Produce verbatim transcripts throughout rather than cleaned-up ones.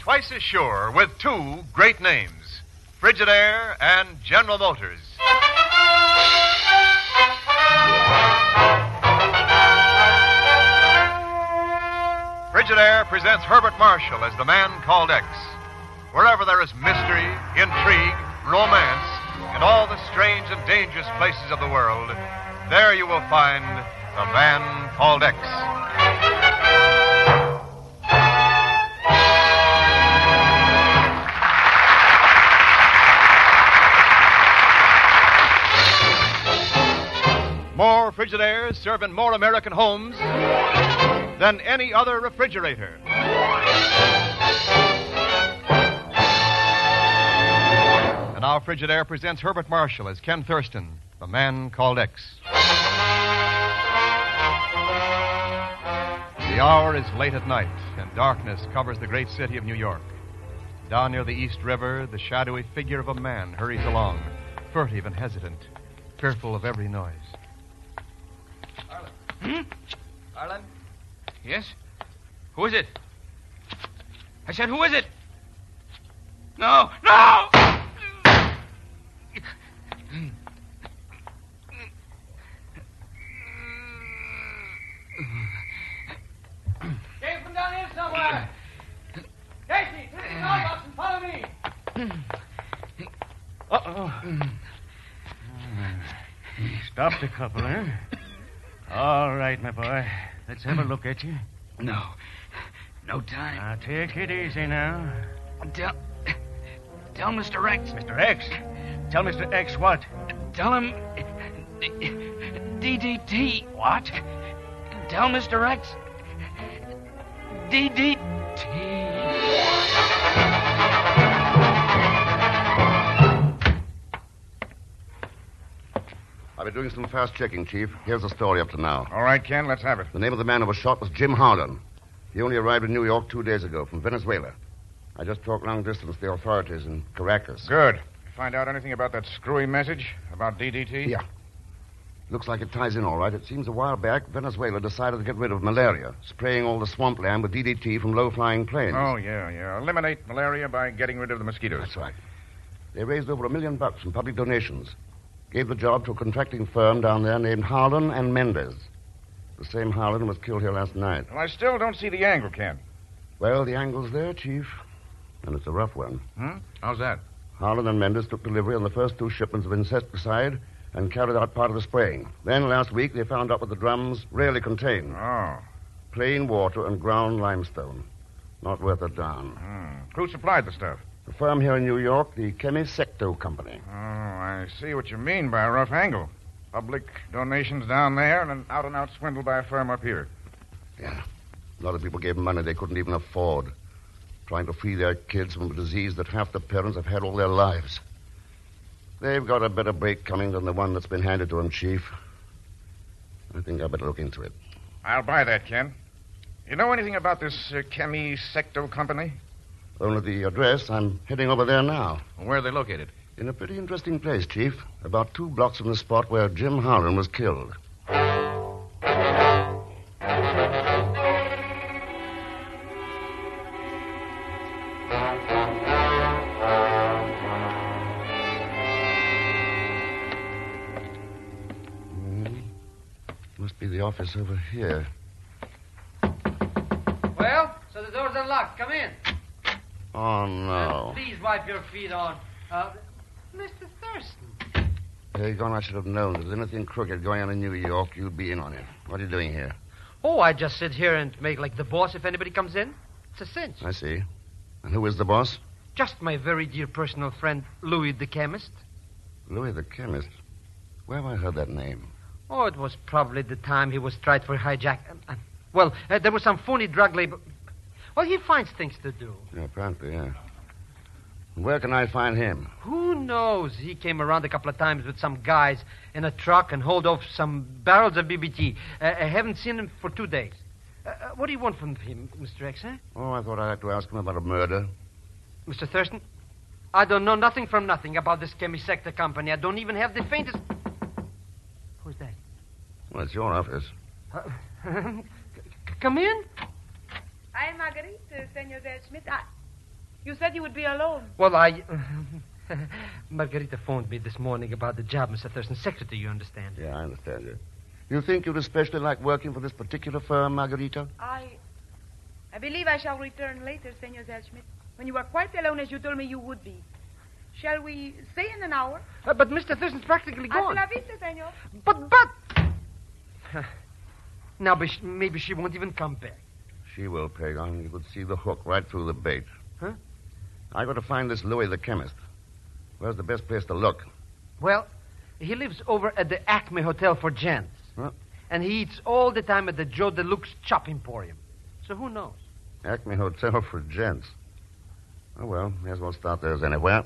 twice as sure with two great names, Frigidaire and General Motors. Frigidaire presents Herbert Marshall as the man called X. Wherever there is mystery, intrigue, romance, and all the strange and dangerous places of the world, there you will find the man called X. More Frigidaires serve in more American homes than any other refrigerator. And now Frigidaire presents Herbert Marshall as Ken Thurston, the man called X. The hour is late at night, and darkness covers the great city of New York. Down near the East River, the shadowy figure of a man hurries along, furtive and hesitant, fearful of every noise. Harlan. Hmm? Harlan? Yes? Who is it? I said, who is it? No! No! Came from down here somewhere. Casey, take the mailbox and follow me. Uh-oh. Stopped a couple, eh? All right, my boy. Let's have a look at you. No. No time. Now, take it easy now. Tell... Tell Mister X. Mister X? Tell Mister X what? Tell him... D D T. What? Tell Mister X... D D T. I've been doing some fast checking, Chief. Here's the story up to now. All right, Ken, let's have it. The name of the man who was shot was Jim Harlan. He only arrived in New York two days ago from Venezuela. I just talked long distance to the authorities in Caracas. Good. You find out anything about that screwy message about D D T? Yeah. Looks like it ties in all right. It seems a while back, Venezuela decided to get rid of malaria, spraying all the swampland with D D T from low-flying planes. Oh, yeah, yeah. Eliminate malaria by getting rid of the mosquitoes. That's right. They raised over a million bucks from public donations. Gave the job to a contracting firm down there named Harlan and Mendez. The same Harlan was killed here last night. Well, I still don't see the angle, Ken. Well, the angle's there, Chief. And it's a rough one. Hmm? How's that? Harlan and Mendez took delivery on the first two shipments of insecticide and carried out part of the spraying. Then, last week, they found out what the drums really contained. Oh. Plain water and ground limestone. Not worth a darn. Hmm. Who supplied the stuff? The firm here in New York, the Chemisecto Company. Oh, I see what you mean by a rough angle. Public donations down there and an out-and-out swindle by a firm up here. Yeah. A lot of people gave them money they couldn't even afford. Trying to free their kids from a disease that half the parents have had all their lives. They've got a better break coming than the one that's been handed to them, Chief. I think I better look into it. I'll buy that, Ken. You know anything about this uh, Chemisecto Company? Only the address. I'm heading over there now. Where are they located? In a pretty interesting place, Chief. About two blocks from the spot where Jim Harlan was killed. Hmm. Must be the office over here. Well, so the door's unlocked. Come in. Oh, no. Uh, please wipe your feet on. Uh, Mister Thurston. Daggone, I should have known that there's anything crooked going on in New York, you'd be in on it. What are you doing here? Oh, I just sit here and make like the boss if anybody comes in. It's a cinch. I see. And who is the boss? Just my very dear personal friend, Louis the chemist. Louis the chemist. Where have I heard that name? Oh, it was probably the time he was tried for hijack. Uh, uh, well, uh, there was some phony drug label. Well, he finds things to do. Yeah, apparently, yeah. Where can I find him? Who knows? He came around a couple of times with some guys in a truck and hauled off some barrels of B B T. Uh, I haven't seen him for two days. Uh, uh, what do you want from him, Mister X, eh? Oh, I thought I'd have to ask him about a murder. Mister Thurston, I don't know nothing from nothing about this Chemisector Company. I don't even have the faintest... Who's that? Well, it's your office. Uh, c- come in. I'm Marguerite, uh, Senor Del Schmidt. I... You said you would be alone. Well, I... Margarita phoned me this morning about the job, Mister Thurston's secretary, you understand. Yeah, I understand you. You think you'd especially like working for this particular firm, Margarita? I... I believe I shall return later, Senor Zellschmidt. When you are quite alone, as you told me you would be. Shall we say in an hour? Uh, but Mister Thurston's practically gone. Hasta la vista, senor. But, but... now, but she, maybe she won't even come back. She will, Pagon. You could see the hook right through the bait. Huh? I got to find this Louis the chemist. Where's the best place to look? Well, he lives over at the Acme Hotel for Gents. Huh? And he eats all the time at the Joe Deluxe Chop Emporium. So who knows? Acme Hotel for Gents. Oh, well, may as well start there as anywhere.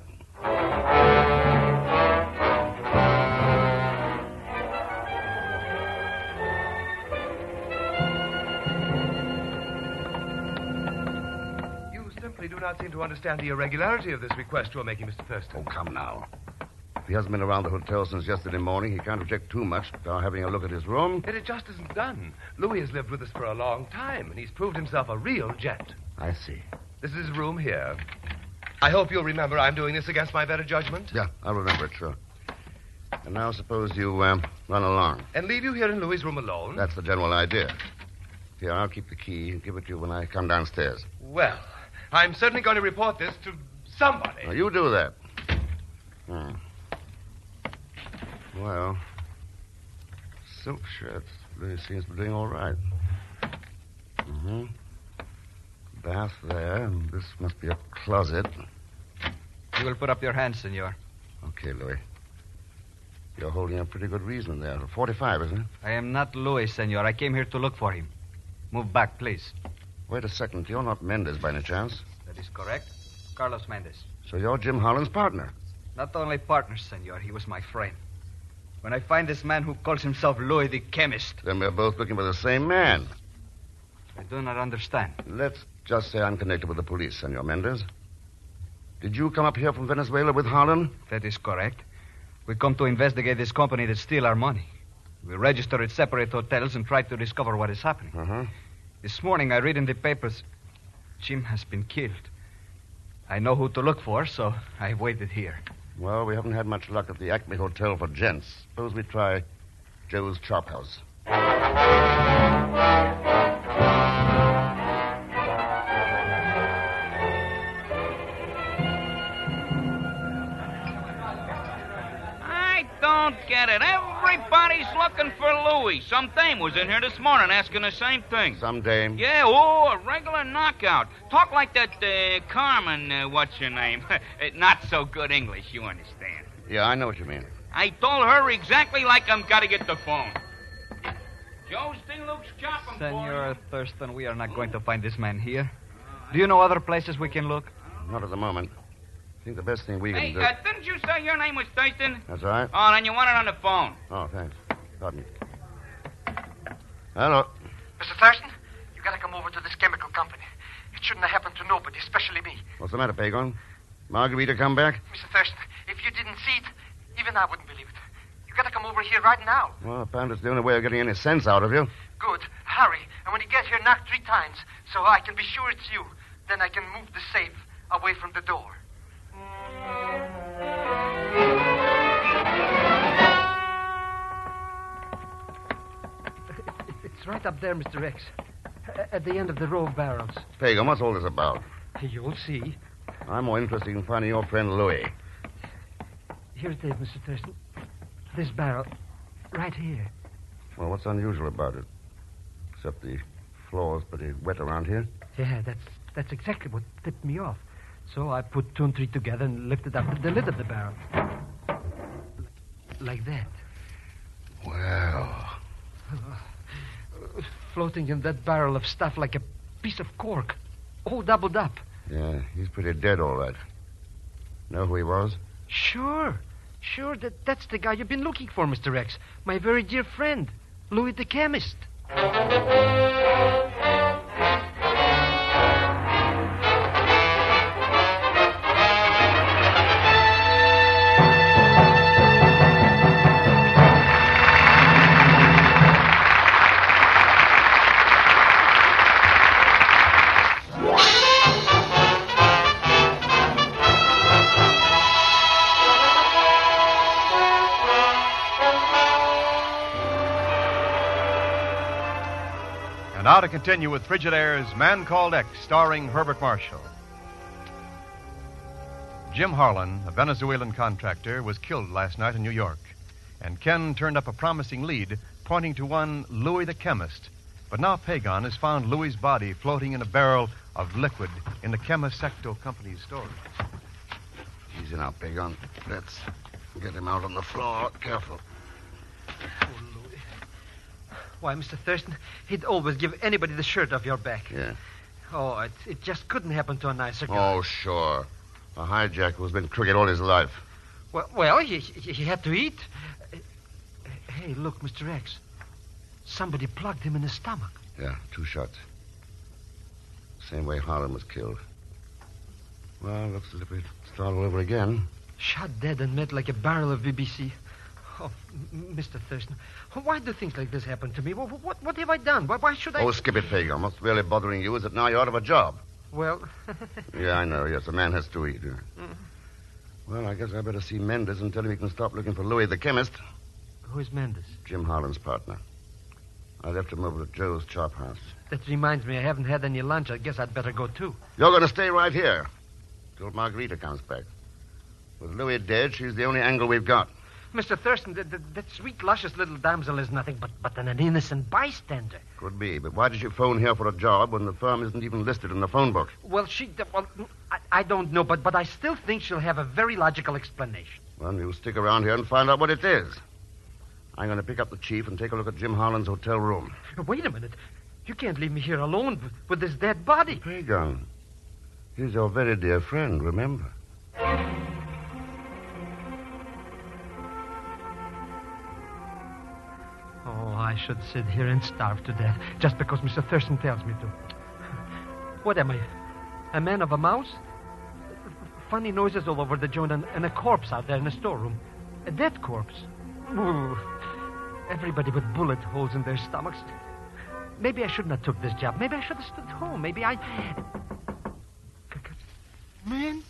You simply do not seem to understand the irregularity of this request you are making, Mister Thurston. Oh, come now. If he hasn't been around the hotel since yesterday morning, he can't object too much to our having a look at his room. Yet it just isn't done. Louis has lived with us for a long time, and he's proved himself a real gent. I see. This is his room here. I hope you'll remember I'm doing this against my better judgment. Yeah, I'll remember it, sure. And now suppose you um, run along. And leave you here in Louis' room alone? That's the general idea. Here, I'll keep the key and give it to you when I come downstairs. Well, I'm certainly going to report this to somebody. Now, you do that. Hmm. Well, silk shirts. Really seems to be doing all right. Mm-hmm. Bath there, and this must be a closet. You will put up your hands, senor. Okay, Louis. You're holding a pretty good reason there. forty-five, isn't it? I am not Louis, senor. I came here to look for him. Move back, please. Wait a second. You're not Mendez by any chance? That is correct. Carlos Mendez. So you're Jim Holland's partner? Not only partners, senor. He was my friend. When I find this man who calls himself Louis the chemist... Then we're both looking for the same man. I do not understand. Let's just say I'm connected with the police, Senor Mendez. Did you come up here from Venezuela with Holland? That is correct. We come to investigate this company that steal our money. We register at separate hotels and try to discover what is happening. Uh-huh. This morning I read in the papers Jim has been killed. I know who to look for, so I waited here. Well, we haven't had much luck at the Acme Hotel for Gents. Suppose we try Joe's Chop House. I don't get it. Everybody's looking for Louis. Some dame was in here this morning asking the same thing. Some dame? Yeah, oh, a regular knockout. Talk like that uh, Carmen, uh, what's her name? Not so good English, you understand. Yeah, I know what you mean. I told her exactly like I'm got to get the phone. Joe's Deluxe Chop Emporium. Senor Thurston, we are not going to find this man here. Do you know other places we can look? Not at the moment. I think the best thing we can Hey, do... uh, didn't you say your name was Thurston? That's right. Oh, then you want it on the phone. Oh, thanks. Pardon me. Hello. Mister Thurston, you gotta come over to this chemical company. It shouldn't have happened to nobody, especially me. What's the matter, Pagon? Margarita come back? Mister Thurston, if you didn't see it, even I wouldn't believe it. You gotta come over here right now. Well, apparently it's the only way of getting any sense out of you. Good. Hurry. And when you get here, knock three times so I can be sure it's you. Then I can move the safe away from the door. It's right up there, Mister X. At the end of the row of barrels. Pagan, what's all this about? You'll see. I'm more interested in finding your friend Louis. Here it is, Mister Thurston. This barrel. Right here. Well, what's unusual about it? Except the floor's pretty wet around here. Yeah, that's that's exactly what tipped me off. So I put two and three together and lifted up the lid of the barrel. Like that. Well. Floating in that barrel of stuff like a piece of cork. All doubled up. Yeah, he's pretty dead, all right. Know who he was? Sure. Sure, that, that's the guy you've been looking for, Mister X. My very dear friend, Louis the chemist. Now to continue with Frigidaire's Man Called X, starring Herbert Marshall. Jim Harlan, a Venezuelan contractor, was killed last night in New York. And Ken turned up a promising lead, pointing to one Louis the chemist. But now Pagon has found Louis's body floating in a barrel of liquid in the Chemisecto Company's storage. Easy now, Pagon. Let's get him out on the floor. Careful. Oh, Louis. Why, Mister Thurston, he'd always give anybody the shirt off your back. Yeah. Oh, it, it just couldn't happen to a nicer guy. Oh, sure. A hijacker who's been crooked all his life. Well, well he, he, he had to eat. Uh, Hey, look, Mister X. Somebody plugged him in the stomach. Yeah, two shots. Same way Harlan was killed. Well, looks as if we'd start all over again. Shot dead and met like a barrel of B B C. Oh, M- Mister Thurston, why do things like this happen to me? What, what, what have I done? Why, why should I... Oh, skip it, Pagon. What's really bothering you is that now you're out of a job. Well... Yeah, I know. Yes, a man has to eat. Yeah. Mm. Well, I guess I better see Mendes and tell him he can stop looking for Louis the chemist. Who is Mendes? Jim Harlan's partner. I left him over at Joe's chop house. That reminds me, I haven't had any lunch. I guess I'd better go, too. You're going to stay right here till Margarita comes back. With Louis dead, she's the only angle we've got. Mister Thurston, that, that, that sweet, luscious little damsel is nothing but, but an innocent bystander. Could be, but why did she phone here for a job when the firm isn't even listed in the phone book? Well, she... Well, I, I don't know, but, but I still think she'll have a very logical explanation. Well, you'll stick around here and find out what it is. I'm going to pick up the chief and take a look at Jim Harlan's hotel room. Wait a minute. You can't leave me here alone with, with this dead body. Pagon. He's your very dear friend, remember? Oh, I should sit here and starve to death just because Mister Thurston tells me to. What am I? A man of a mouse? Funny noises all over the joint and, and a corpse out there in the storeroom. A dead corpse. Ooh. Everybody with bullet holes in their stomachs. Maybe I shouldn't have took this job. Maybe I should have stood home. Maybe I... Man?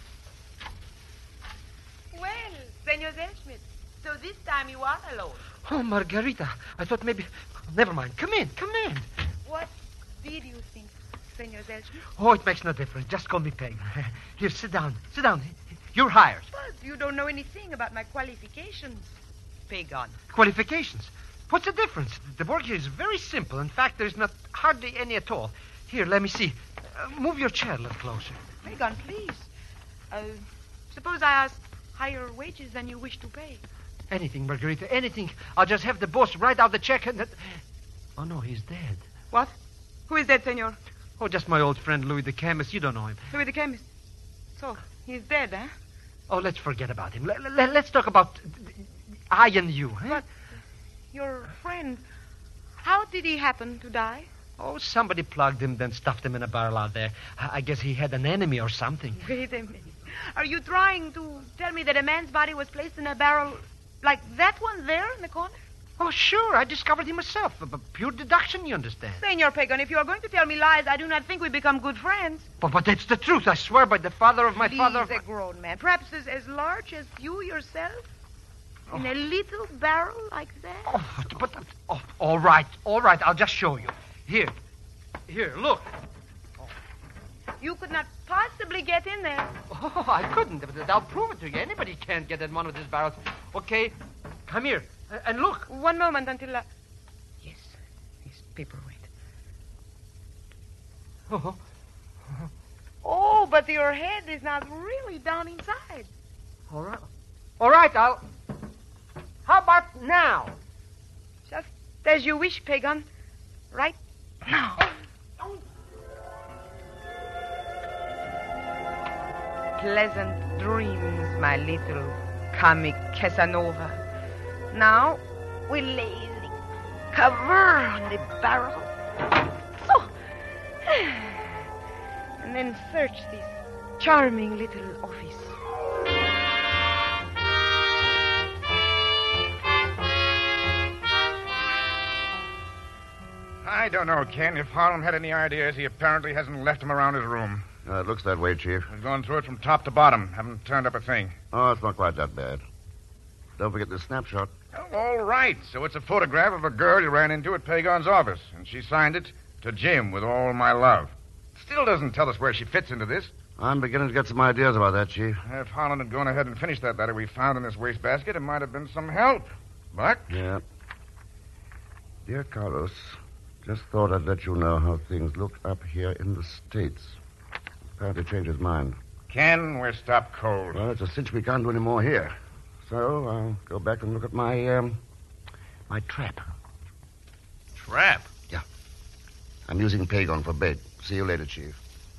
Well, Senor Zellschmidt, so this time you are alone. Oh, Margarita. I thought maybe... Never mind. Come in. Come in. What did you think, Senor Zellschmidt? Oh, it makes no difference. Just call me Peg. Here, sit down. Sit down. You're hired. But you don't know anything about my qualifications. Pagon. Qualifications? What's the difference? The work here is very simple. In fact, there's not hardly any at all. Here, let me see. Uh, move your chair a little closer. Pagon, please. Uh, suppose I ask higher wages than you wish to pay. Anything, Margarita, anything. I'll just have the boss write out the check and... That... Oh, no, he's dead. What? Who is that, senor? Oh, just my old friend Louis the chemist. You don't know him. Louis the chemist. So, he's dead, eh? Oh, let's forget about him. Let, let, let's talk about I and you, eh? But your friend, how did he happen to die? Oh, somebody plugged him, then stuffed him in a barrel out there. I guess he had an enemy or something. Wait a minute. Are you trying to tell me that a man's body was placed in a barrel like that one there in the corner? Oh, sure. I discovered him myself. But pure deduction, you understand. Senor Pagan, if you are going to tell me lies, I do not think we become good friends. But, but that's the truth. I swear by the father of my Please, father... a grown man. Perhaps as, as large as you yourself? Oh. In a little barrel like that? Oh, but... Oh, all right. All right. I'll just show you. Here. Here, look. You could not possibly get in there. Oh, I couldn't. I'll prove it to you. Anybody can't get in one of these barrels. Okay, come here and look. One moment until... Uh... Yes, this paperweight. Oh. Oh, but your head is not really down inside. All right. All right, I'll... How about now? Just as you wish, Pagan. Right now. Pleasant dreams, my little comic Casanova. Now, we lay the cover on the barrel. So, and then search this charming little office. I don't know, Ken. If Harlan had any ideas, he apparently hasn't left them around his room. Uh, it looks that way, Chief. We've gone through it from top to bottom. Haven't turned up a thing. Oh, it's not quite that bad. Don't forget the snapshot. Oh, all right. So it's a photograph of a girl you ran into at Pagon's office. And she signed it To Jim, with all my love. Still doesn't tell us where she fits into this. I'm beginning to get some ideas about that, Chief. If Holland had gone ahead and finished that letter we found in this wastebasket, it might have been some help. But... Yeah. Dear Carlos, just thought I'd let you know how things look up here in the States. Apparently changed his mind. Ken, we're stopped cold. Well, it's a cinch we can't do any more here. So I'll go back and look at my, um, my trap. Trap? Yeah. I'm using Pagon for bait. See you later, Chief.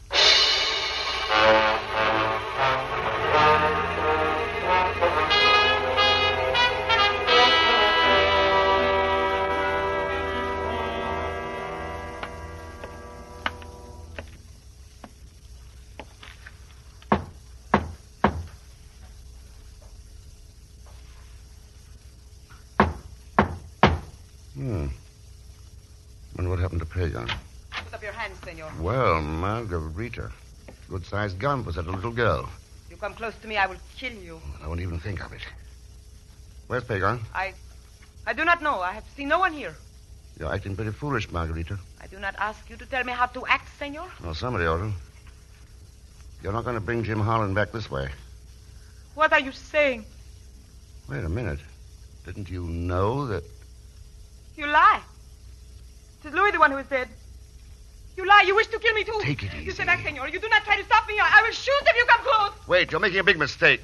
Hmm. Wonder what happened to Pagan. Put up your hands, senor. Well, Margarita. Good-sized gun for such a little girl. You come close to me, I will kill you. I won't even think of it. Where's Pagan? I... I do not know. I have seen no one here. You're acting pretty foolish, Margarita. I do not ask you to tell me how to act, senor. Well, somebody ought to. You're not going to bring Jim Holland back this way. What are you saying? Wait a minute. Didn't you know that... You lie. It is Louis the one who is dead. You lie. You wish to kill me, too. Take it easy. You say that, senor. You do not try to stop me. I will shoot if you come close. Wait, you're making a big mistake.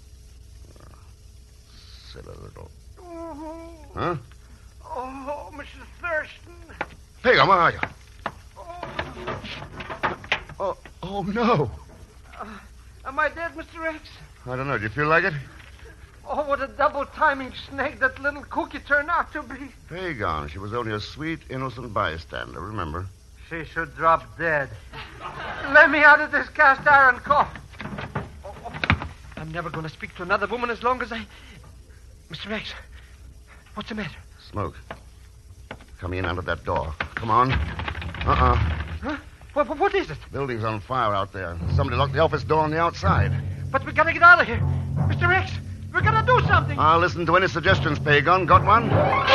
Silly little... Oh, Huh? oh, Mister Thurston. Pagan, where are you? Oh, oh, no. Uh, am I dead, Mister X? I don't know. Do you feel like it? Oh, what a double-timing snake that little cookie turned out to be. Pagan, she was only a sweet, innocent bystander, remember? She should drop dead. Let me out of this cast iron cough. Oh, oh. I'm never going to speak to another woman as long as I... Mister X, what's the matter? Smoke. Coming in out of that door. Come on. Uh-uh. Huh? What, what is it? Building's on fire out there. Somebody locked the office door on the outside. But we gotta get out of here. Mister X, we gotta do something. I'll listen to any suggestions, Pagan. Got one?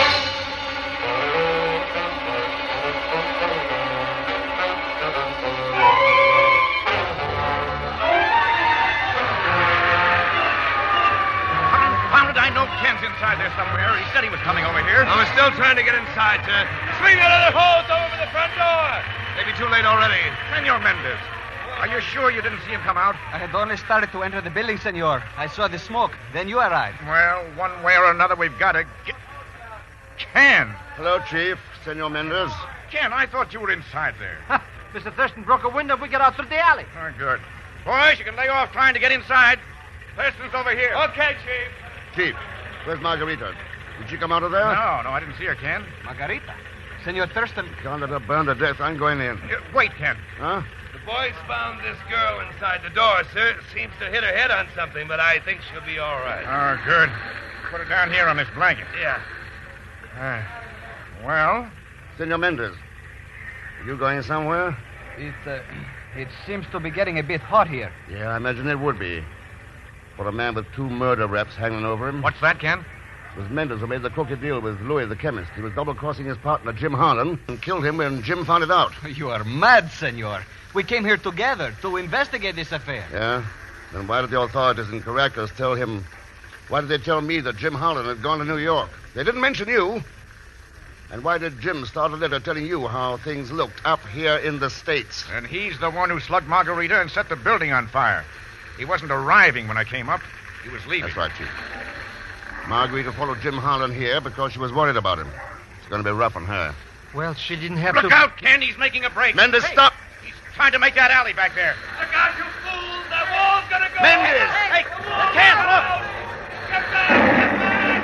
Confound it, I know Ken's inside there somewhere. He said he was coming over here. I was still trying to get inside to swing out of the hose over the front door. Maybe too late already. Senor Mendez, are you sure you didn't see him come out? I had only started to enter the building, senor. I saw the smoke. Then you arrived. Well, one way or another, we've got to get... Ken! Hello, Chief. Senor Mendez. Ken, I thought you were inside there. Ha, Mister Thurston broke a window if we get out through the alley. Oh, good. Boys, you can lay off trying to get inside. Thurston's over here. Okay, Chief. Chief, where's Margarita? Did she come out of there? No, no, I didn't see her, Ken. Margarita. Senor Thurston. Can't let her burn to death. I'm going in. Uh, wait, Ken. Huh? The boys found this girl inside the door, sir. Seems to hit her head on something, but I think she'll be all right. Oh, good. Put her down here on this blanket. Yeah. Uh, well? Senor Mendez, are you going somewhere? It, uh, it seems to be getting a bit hot here. Yeah, I imagine it would be. For a man with two murder raps hanging over him. What's that, Ken? It was Mendez who made the crooked deal with Louis the chemist. He was double-crossing his partner, Jim Harlan, and killed him when Jim found it out. You are mad, senor. We came here together to investigate this affair. Yeah? Then why did the authorities in Caracas tell him... Why did they tell me that Jim Harlan had gone to New York? They didn't mention you. And why did Jim start a letter telling you how things looked up here in the States? And he's the one who slugged Margarita and set the building on fire. He wasn't arriving when I came up. He was leaving. That's right, Chief. Margarita followed Jim Harlan here because she was worried about him. It's going to be rough on her. Well, she didn't have Look to... out, Ken. He's making a break. Mendez, Hey, stop! He's trying to make that alley back there. Look out, you fools! That wall's gonna go! Mendez! Hey, Ken, look! Get back! Get back!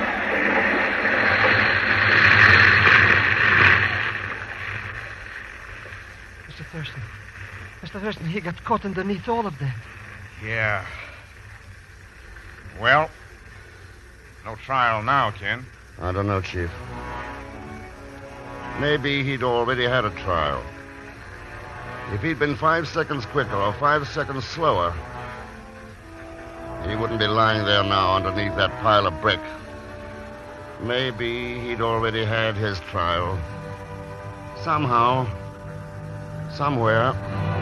Mister Thurston. Mister Thurston, he got caught underneath all of that. Yeah. Well, no trial now, Ken. I don't know, Chief. Maybe he'd already had a trial. If he'd been five seconds quicker or five seconds slower, he wouldn't be lying there now underneath that pile of brick. Maybe he'd already had his trial. Somehow, somewhere.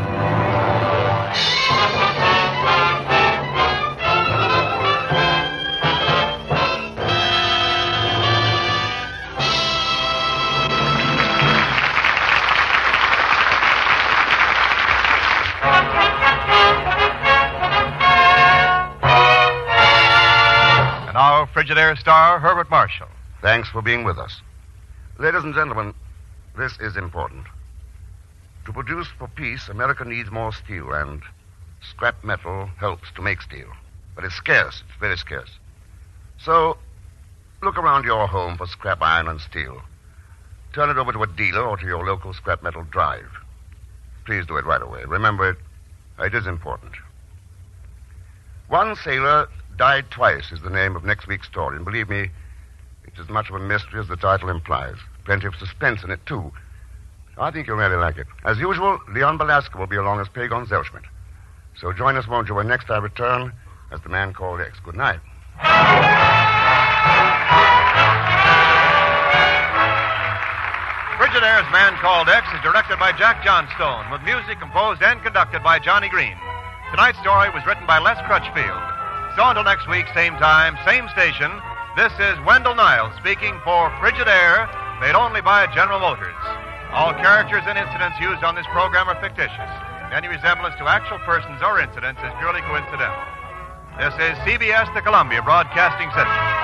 Frigidaire star Herbert Marshall. Thanks for being with us. Ladies and gentlemen, this is important. To produce for peace, America needs more steel, and scrap metal helps to make steel. But it's scarce. It's very scarce. So, look around your home for scrap iron and steel. Turn it over to a dealer or to your local scrap metal drive. Please do it right away. Remember, it, it is important. One sailor died twice is the name of next week's story, and believe me, it's as much of a mystery as the title implies. Plenty of suspense in it, too. I think you'll really like it. As usual, Leon Belasco will be along as Pagon Zellschmidt. So join us, won't you, when next I return as the man called X. Good night. Frigidaire's Man Called X is directed by Jack Johnstone, with music composed and conducted by Johnny Green. Tonight's story was written by Les Crutchfield. So until next week, same time, same station, this is Wendell Niles speaking for Frigidaire, made only by General Motors. All characters and incidents used on this program are fictitious. Any resemblance to actual persons or incidents is purely coincidental. This is C B S, the Columbia Broadcasting System.